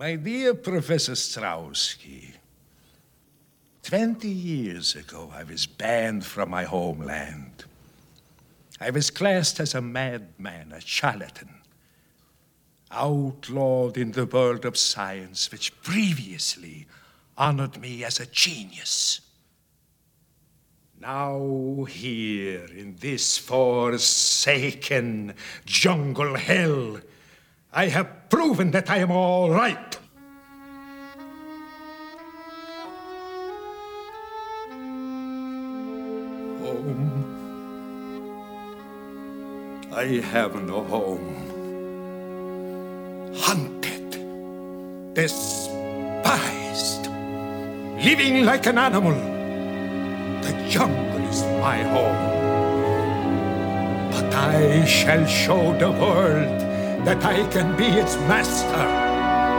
My dear Professor Straussky, 20 years ago I was banned from my homeland. I was classed as a madman, a charlatan, outlawed in the world of science which previously honored me as a genius. Now here in this forsaken jungle hell, I have proven that I am all right. Home. I have no home. Hunted, despised, living like an animal. The jungle is my home. But I shall show the world that I can be its master.